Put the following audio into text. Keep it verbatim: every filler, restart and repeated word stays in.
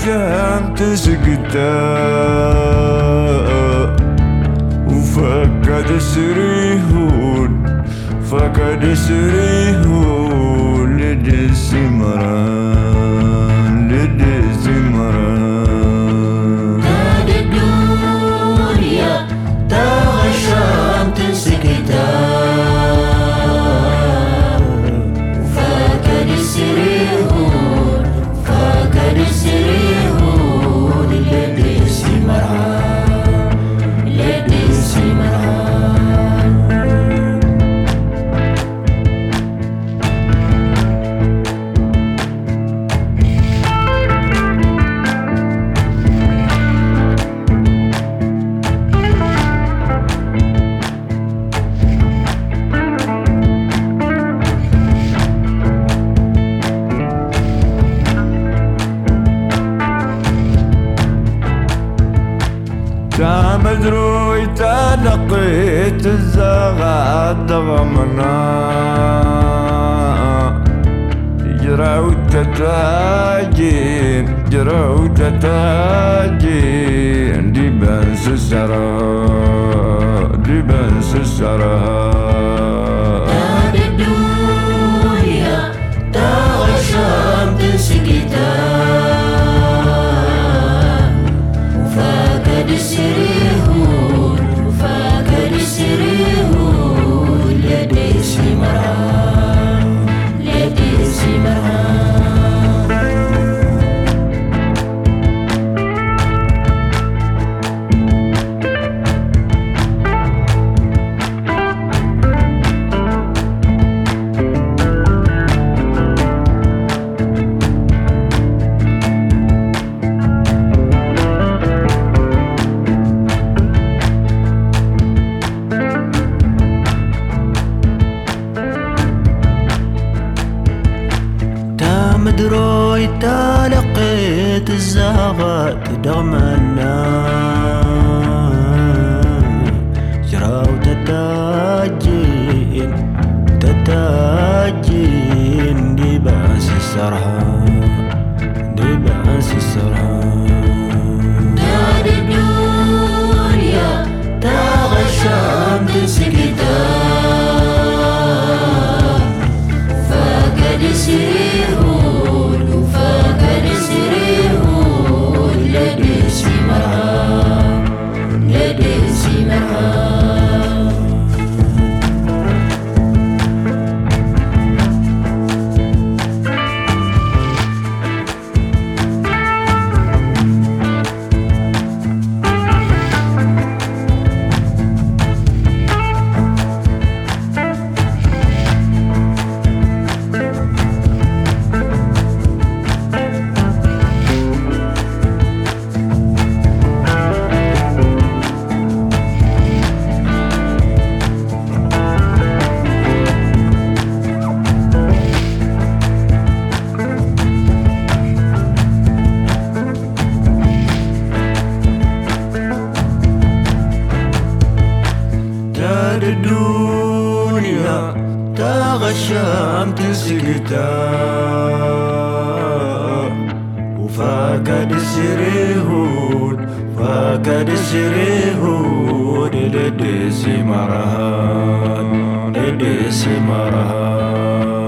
عشان تسكتا وفقد سريهون فقد سريهون لدي سمران لدي سمران نادي الدنيا تغشام تسكتا وفقد سريهون فقد سريهون لدي سمران لدي سمران تا مدروي تلقيت الزغات ضغمنا جرعوا تتاجين جرعوا تتاجين دي بنس السرا دي بنس السرا نادي الدنيا تغشام تسكتا وفقد سريهون وفقد سريهون لدي سمران لدي سمران مدروي تلقيت الزغات دغمنا جراو تتاجين تتاجين دي باس السرحان دي باس السرحان نادي الدنيا تغشام تسكتا فقد سريهون وفقد سريهون لدي سمران لدي سمران الدنيا تغشام تسكتا وفقد سريهود فقد سريهود لدي سمران لدي سمران